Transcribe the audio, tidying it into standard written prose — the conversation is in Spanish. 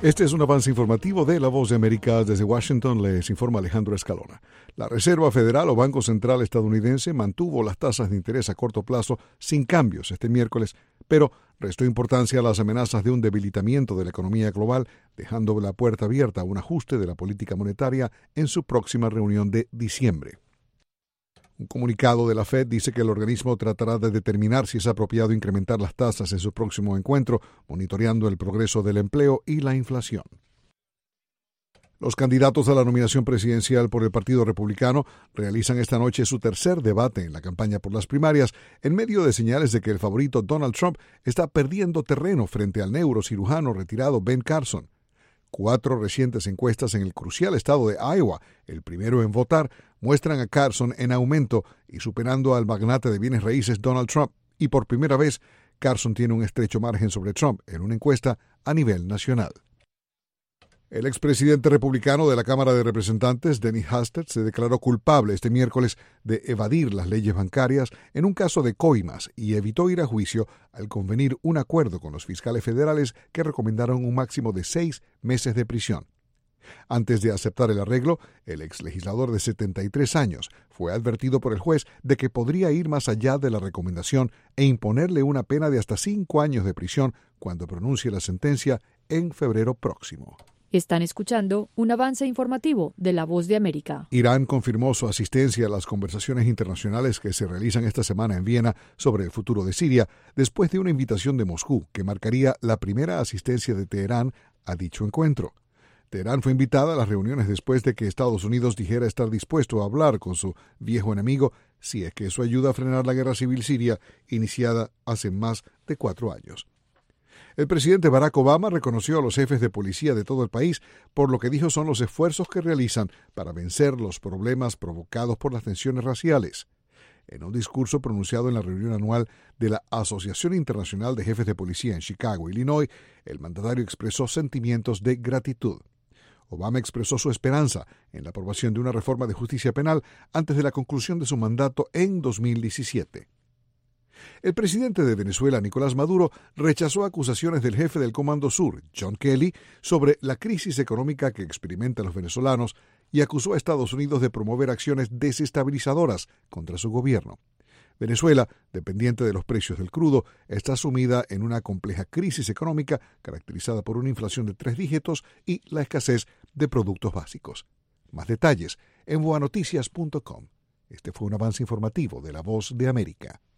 Este es un avance informativo de La Voz de América. Desde Washington les informa Alejandro Escalona. La Reserva Federal o Banco Central estadounidense mantuvo las tasas de interés a corto plazo sin cambios este miércoles, pero restó importancia a las amenazas de un debilitamiento de la economía global, dejando la puerta abierta a un ajuste de la política monetaria en su próxima reunión de diciembre. Un comunicado de la Fed dice que el organismo tratará de determinar si es apropiado incrementar las tasas en su próximo encuentro, monitoreando el progreso del empleo y la inflación. Los candidatos a la nominación presidencial por el Partido Republicano realizan esta noche su tercer debate en la campaña por las primarias, en medio de señales de que el favorito Donald Trump está perdiendo terreno frente al neurocirujano retirado Ben Carson. 4 recientes encuestas en el crucial estado de Iowa, el primero en votar, muestran a Carson en aumento y superando al magnate de bienes raíces Donald Trump, y por primera vez Carson tiene un estrecho margen sobre Trump en una encuesta a nivel nacional. El expresidente republicano de la Cámara de Representantes, Dennis Hastert, se declaró culpable este miércoles de evadir las leyes bancarias en un caso de coimas y evitó ir a juicio al convenir un acuerdo con los fiscales federales que recomendaron un máximo de 6 meses de prisión. Antes de aceptar el arreglo, el exlegislador de 73 años fue advertido por el juez de que podría ir más allá de la recomendación e imponerle una pena de hasta 5 años de prisión cuando pronuncie la sentencia en febrero próximo. Están escuchando un avance informativo de La Voz de América. Irán confirmó su asistencia a las conversaciones internacionales que se realizan esta semana en Viena sobre el futuro de Siria, después de una invitación de Moscú que marcaría la primera asistencia de Teherán a dicho encuentro. Teherán fue invitada a las reuniones después de que Estados Unidos dijera estar dispuesto a hablar con su viejo enemigo si es que eso ayuda a frenar la guerra civil siria iniciada hace más de 4 años. El presidente Barack Obama reconoció a los jefes de policía de todo el país por lo que dijo son los esfuerzos que realizan para vencer los problemas provocados por las tensiones raciales. En un discurso pronunciado en la reunión anual de la Asociación Internacional de Jefes de Policía en Chicago, Illinois, el mandatario expresó sentimientos de gratitud. Obama expresó su esperanza en la aprobación de una reforma de justicia penal antes de la conclusión de su mandato en 2017. El presidente de Venezuela, Nicolás Maduro, rechazó acusaciones del jefe del Comando Sur, John Kelly, sobre la crisis económica que experimentan los venezolanos y acusó a Estados Unidos de promover acciones desestabilizadoras contra su gobierno. Venezuela, dependiente de los precios del crudo, está sumida en una compleja crisis económica caracterizada por una inflación de 3 dígitos y la escasez de productos básicos. Más detalles en boanoticias.com. Este fue un avance informativo de La Voz de América.